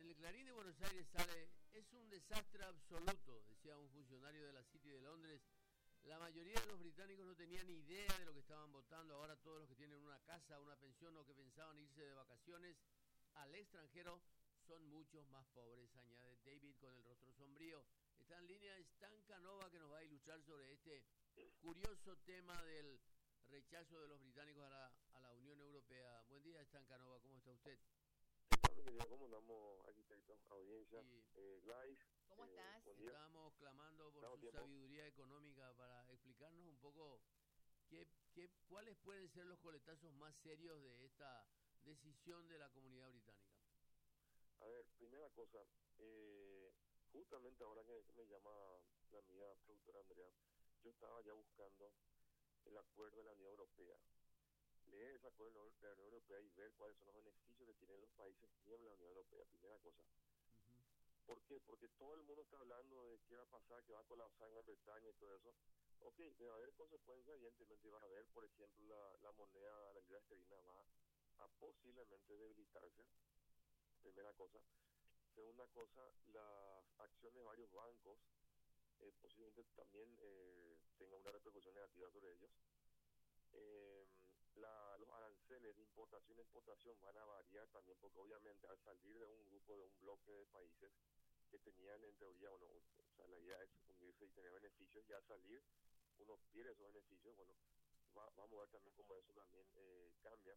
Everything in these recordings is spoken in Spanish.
el Clarín de Buenos Aires sale, es un desastre absoluto, decía un funcionario de la City de Londres. La mayoría de los británicos no tenían ni idea de lo que estaban votando. Ahora todos los que tienen una casa, una pensión o que pensaban irse de vacaciones al extranjero son muchos más pobres, añade David con el rostro sombrío. Está en línea Stan Canova, que nos va a ilustrar sobre este curioso tema del rechazo de los británicos a la Unión Europea. Buen día, Stan Canova, ¿cómo está usted? ¿Qué tal, mi querido? ¿Cómo andamos, arquitecto, audiencia? Y Gladys, ¿Cómo estás? buen día. estamos clamando por su sabiduría económica para explicarnos un poco cuáles pueden ser los coletazos más serios de esta decisión de la comunidad británica. A ver, primera cosa, justamente ahora que me llama la amiga productora Andrea, yo estaba ya buscando el acuerdo de la Unión Europea. Leer ese acuerdo de la Unión Europea y ver cuáles son los beneficios que tienen los países miembros de la Unión Europea, primera cosa. ¿Por qué? Porque todo el mundo está hablando de qué va a pasar, que va a colapsar Gran Bretaña y todo eso. Ok, debe haber consecuencias, evidentemente van a haber, por ejemplo, la moneda, la libra esterlina va a posiblemente debilitarse, primera cosa. Segunda cosa, las acciones de varios bancos posiblemente también tengan una repercusión negativa sobre ellos. Los aranceles de importación y exportación van a variar también, porque obviamente al salir de un grupo, de un bloque de países que tenían en teoría, o sea, la idea es unirse y tener beneficios, y al salir uno pierde esos beneficios, bueno, vamos a ver también cómo eso también cambia.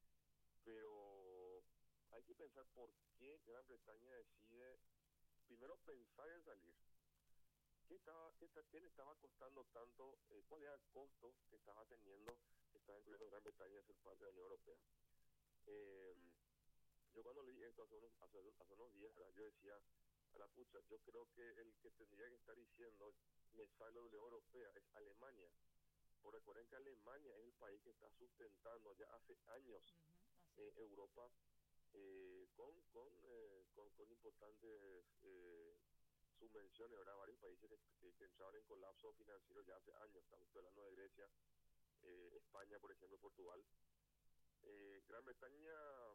Pero hay que pensar por qué Gran Bretaña decide primero pensar en salir. ¿Qué le estaba costando tanto? ¿Cuál era el costo que estaba teniendo, que estaba incluyendo Gran Bretaña a ser parte de la Unión Europea? Yo cuando leí esto hace unos días, ¿verdad? Yo decía, a la pucha, yo creo que el que tendría que estar diciendo me salgo de la Unión Europea es Alemania. Porque recuerden que Alemania es el país que está sustentando ya hace años Europa con importantes subvenciones, ¿verdad? Varios países que entraron en colapso financiero ya hace años. Estamos hablando de Grecia, España, por ejemplo, Portugal. Gran Bretaña,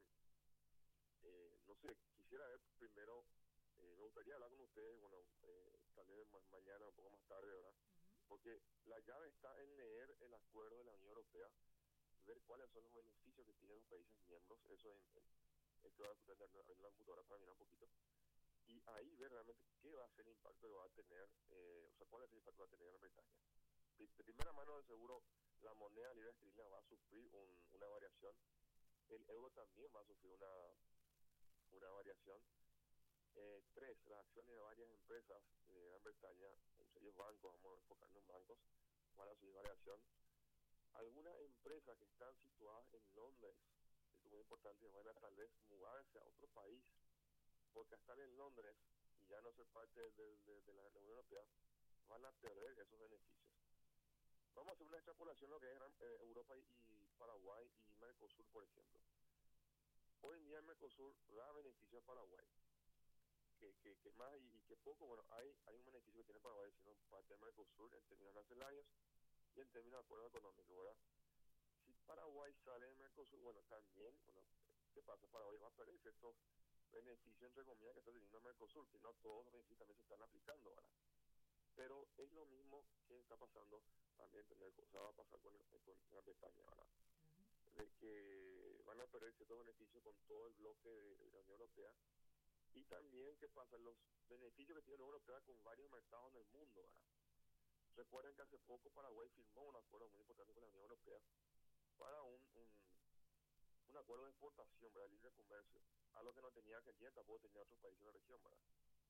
no sé, quisiera ver primero, me gustaría hablar con ustedes, bueno, tal vez mañana, un poco más tarde, ¿verdad? Porque la llave está en leer el acuerdo de la Unión Europea, ver cuáles son los beneficios que tienen los países miembros, eso es que voy a discutir en la computadora para mirar un poquito, y ahí ver realmente qué va a ser el impacto que va a tener, o sea, cuál es el impacto que va a tener Gran Bretaña. De primera mano, de seguro, la moneda libra esterlina va a sufrir una variación, el euro también va a sufrir una variación. Tres, las acciones de varias empresas de Gran Bretaña, entre ellos bancos, vamos a enfocarnos en bancos, van a sufrir variación. Algunas empresas que están situadas en Londres, esto es muy importante, van a tal vez mudarse a otro país, porque estar en Londres y ya no ser parte de la Unión Europea, van a perder esos beneficios. Vamos a hacer una extrapolación lo que es Europa y Paraguay y Mercosur, por ejemplo. Hoy en día el Mercosur da beneficios a Paraguay, que más y que poco, bueno, hay un beneficio que tiene Paraguay siendo parte del Mercosur en términos arancelarios y en términos de acuerdo económico, ¿verdad? Si Paraguay sale del Mercosur, bueno, también, bueno, ¿qué pasa? Paraguay va a perder estos beneficios, entre comillas, que está teniendo el Mercosur, que no todos los beneficios también se están aplicando, ¿verdad? Pero es lo mismo que está pasando también, o sea, va a pasar con Gran Bretaña, ¿verdad? De que van a perder ciertos beneficios con todo el bloque de la Unión Europea. Y también, ¿qué pasa? Los beneficios que tiene la Unión Europea con varios mercados en el mundo, ¿verdad? Recuerden que hace poco Paraguay firmó un acuerdo muy importante con la Unión Europea para un acuerdo de exportación, ¿verdad? Libre comercio, algo que no tenía Argentina, tampoco tenía otros países de la región, ¿verdad?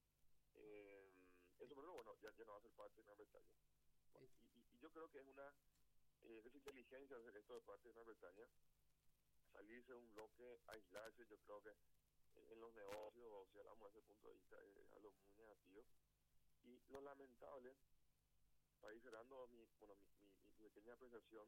Eso, pero bueno, ya no va a ser parte de Gran Bretaña. Bueno, y yo creo que es una desinteligencia hacer esto de parte de Gran Bretaña, salirse de un bloque, aislarse. Yo creo que en los negocios, si hablamos desde ese punto de vista, es algo muy negativo. Y lo lamentable, para ir cerrando mi pequeña apreciación,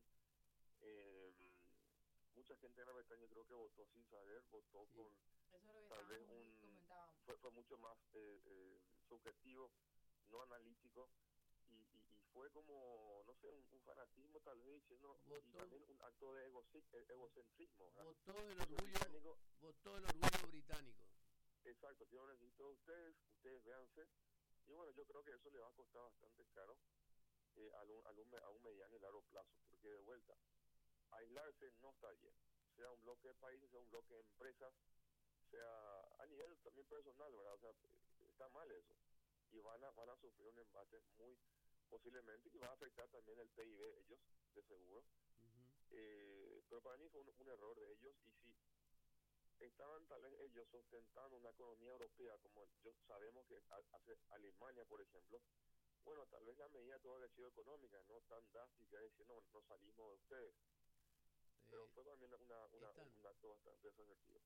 mucha gente en Gran Bretaña creo que votó sin saber, votó con eso es lo que tal vez comentábamos. Fue mucho más subjetivo, no analítico, y fue como, no sé, un fanatismo tal vez, diciendo, y también un acto de egocentrismo, ¿verdad? Votó el orgullo británico. Exacto, tiene un yo creo que eso le va a costar bastante caro a un mediano y largo plazo, porque de vuelta, aislarse no está bien, sea un bloque de países, sea un bloque de empresas, sea a nivel también personal, ¿verdad? O sea, está mal eso. Y van a sufrir un embate muy posiblemente y va a afectar también el PIB ellos, de seguro. Ujú. Pero para mí fue un error de ellos y si estaban tal vez ellos sustentando una economía europea como sabemos que hace Alemania, por ejemplo, bueno, tal vez la medida tuvo que haber sido económica, no tan drástica, diciendo, no salimos de ustedes. Pero fue también Están, un acto bastante desasertivo.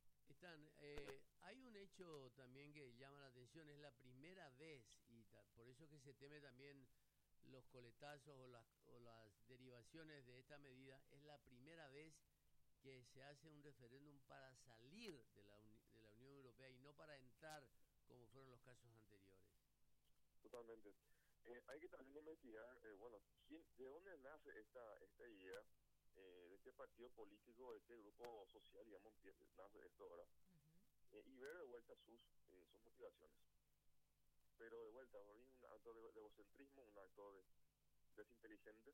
hay un hecho también que llama la atención, es la primera vez, y por eso que se teme también los coletazos o las derivaciones de esta medida, es la primera vez que se hace un referéndum para salir de la Unión Europea y no para entrar como fueron los casos anteriores. Totalmente. Hay que también investigar, bueno, de dónde nace esta idea, de qué partido político, de qué grupo social, digamos, nace esto ahora, y ver de vuelta sus motivaciones. Pero de vuelta, hoy un acto de egocentrismo, un acto desinteligente,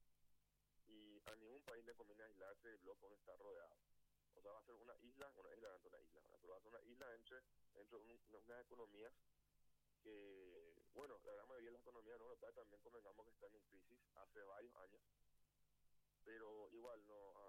y a ningún país le conviene aislarse del bloque donde está rodeado. O sea, va a ser una isla, bueno, es realmente una isla, ¿verdad? Pero va a ser una isla dentro de unas economías que, bueno, la gran mayoría de las economías europeas también convengamos que están en crisis hace varios años, pero igual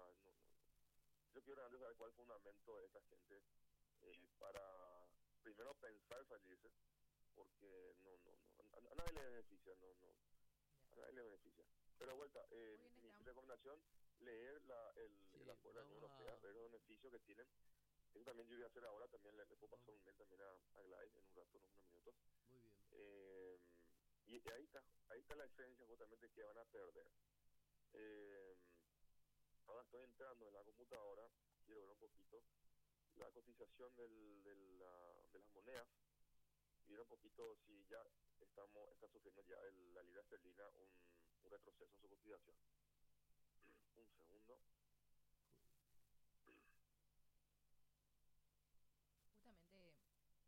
yo quiero realmente saber cuál es el fundamento de esta gente para primero pensar salirse, porque a nadie le beneficia, a nadie le beneficia. Pero de vuelta, mi recomendación, leer el acuerdo de la Unión Europea, ver los beneficios que tienen. Eso también yo voy a hacer ahora, también le puedo pasar un mail también a Gladys en un rato, en unos minutos. Muy bien. Y ahí está la esencia justamente que van a perder. Ahora estoy entrando en la computadora, quiero ver un poquito la cotización de las monedas y ver un poquito si ya está sufriendo ya la libra esterlina un retroceso en su cotización. Un segundo. Justamente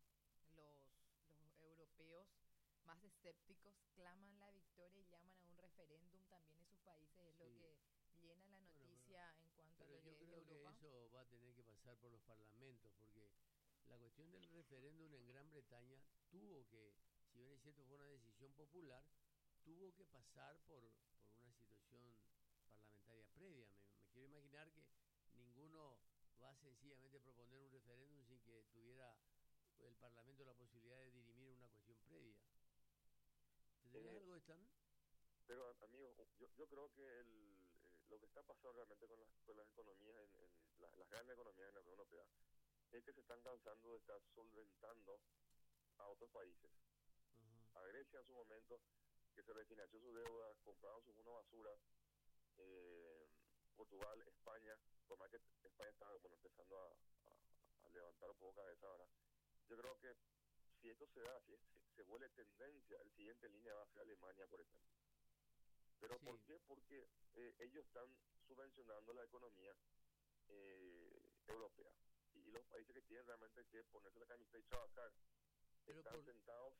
los europeos más escépticos claman la victoria y llaman a un referéndum también en sus países, es lo Sí. que llena la Bueno, noticia en cuanto a pero lo yo que es creo que Europa. eso va a tener que pasar por los parlamentos, porque la cuestión del referéndum en Gran Bretaña tuvo que, si bien es cierto fue una decisión popular, tuvo que pasar por una situación parlamentaria previa. Me quiero imaginar que ninguno va a sencillamente proponer un referéndum sin que tuviera el Parlamento la posibilidad de dirimir una cuestión previa. ¿Tendrías algo de stand? Pero amigo, yo creo que lo que está pasando realmente con las economías, las grandes economías en la Unión Europea, es que se están cansando de estar solventando a otros países. Ajá. A Grecia en su momento, que se refinanció su deuda, compraron sus bonos basura, Portugal, España, por más que España está bueno, empezando a levantar un poco cabeza ahora. Yo creo que si esto se da, si se vuelve tendencia, el siguiente línea va a ser Alemania, por ejemplo. ¿Pero Sí. por qué? Porque ellos están subvencionando la economía europea. Y los países que tienen realmente que ponerse la camiseta y trabajar Pero están sentados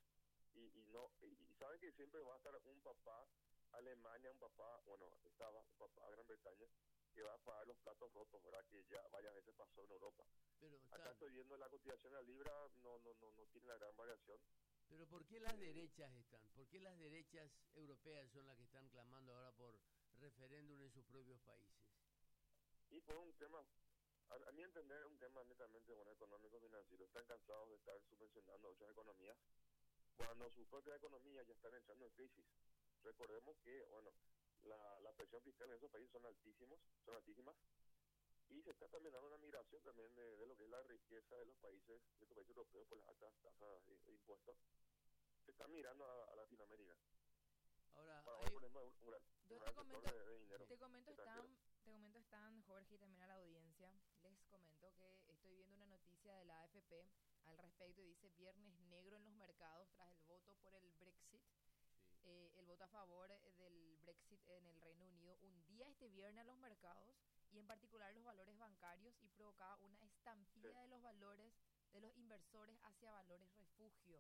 y saben que siempre va a estar un papá Alemania, un papá, bueno, estaba un papá Gran Bretaña, que va a pagar los platos rotos, ¿verdad? Que ya varias veces pasó en Europa. pero Acá estoy viendo la cotización de la libra, no tiene la gran variación. Pero ¿por qué las derechas están? ¿Por qué las derechas europeas son las que están clamando ahora por referéndum en sus propios países? Y por un tema, a mi entender, un tema netamente bueno, económico financiero. Están cansados de estar subvencionando a otras economías cuando sus propias economías ya están entrando en crisis. Recordemos que, bueno, la presión fiscal en esos países son altísimas, y se está también dando una migración también de lo que es la riqueza de estos países europeos por las altas tasas de impuestos. Se está migrando a Latinoamérica. Ahora, Paraguay, por ejemplo, un gran Yo sector de dinero. te comento extranjero. están Jorge y también a la audiencia. Les comento que estoy viendo una noticia de la AFP al respecto y dice viernes negro en los mercados tras el voto por el Brexit. sí. El voto a favor del Brexit en el Reino Unido hundía este viernes a los mercados y en particular los valores bancarios y provocaba una estampida de los valores de los inversores hacia valores refugio.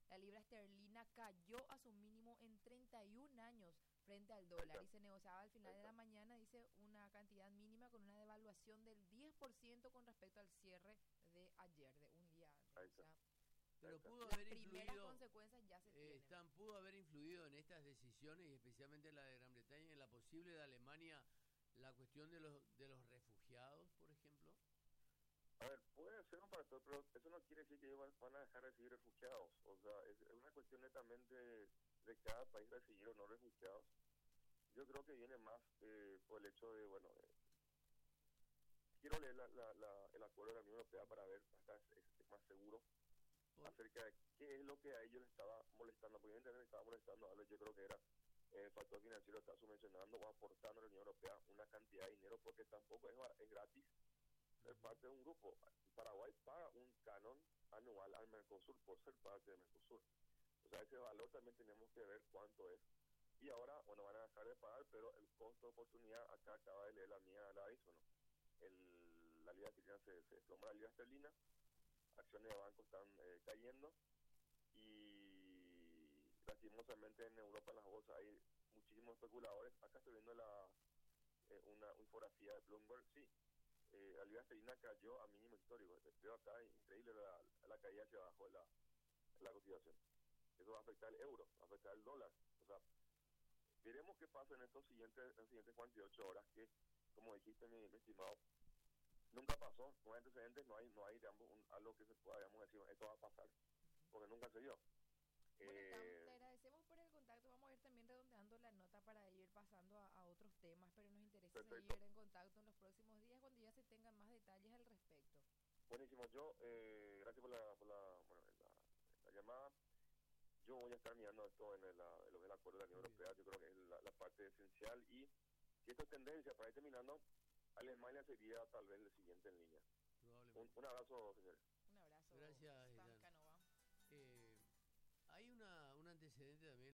La libra esterlina cayó a su mínimo en 31 años frente al dólar y se negociaba al final de la mañana, dice, una cantidad mínima con una devaluación del 10% con respecto al cierre de ayer, de un día antes. O sea, pero pudo las haber primeras influido, consecuencias ya se tienen. pudo haber influido en estas decisiones y especialmente la de Gran Bretaña y en la posible de Alemania, la cuestión de los refugiados, por ejemplo. A ver, puede ser un factor, pero eso no quiere decir que ellos van a dejar de recibir refugiados. O sea, es una cuestión netamente de cada país recibir o no refugiados. Yo creo que viene más por el hecho de, bueno, quiero leer el acuerdo de la Unión Europea para ver hasta es más seguro acerca de qué es lo que a ellos les estaba molestando, porque evidentemente les estaba molestando a ellos. Yo creo que era el factor financiero, está subvencionando o aportando a la Unión Europea una cantidad de dinero, porque tampoco es gratis ser parte de un grupo. Paraguay paga un canon anual al Mercosur por ser parte de Mercosur. O sea, ese valor también tenemos que ver cuánto es. Y ahora, bueno, van a dejar de pagar, pero el costo de oportunidad, acá acaba de leer la mía, la hizo, ¿no? La libra esterlina se desploma, la libra esterlina, acciones de banco están cayendo y lastimosamente en Europa en las bolsas hay muchísimos especuladores. Acá estoy viendo una infografía de Bloomberg, sí, la libra esterlina cayó a mínimo histórico. Veo acá increíble la caída hacia abajo de la cotización. Eso va a afectar el euro, va a afectar el dólar. O sea, veremos qué pasa en las siguientes 48 horas, que, como dijiste, mi estimado, nunca pasó, no hay antecedentes, no hay digamos, algo que se pueda, digamos, decir, esto va a pasar, porque nunca se dio. Bueno, te agradecemos por el contacto. Vamos a ir también redondeando la nota para ir pasando a otros temas, pero nos interesa Perfecto. seguir en contacto en los próximos días cuando ya se tengan más detalles al respecto. Buenísimo, yo, gracias por la llamada. Yo voy a estar mirando esto en lo que es el acuerdo de la Unión Europea. Yo creo que es la parte esencial, y si esto es tendencia, para ir terminando, Alemania sería tal vez el siguiente en línea. Un abrazo, señores. Un abrazo. Gracias, Sam Ilan. Canova. Hay un antecedente también.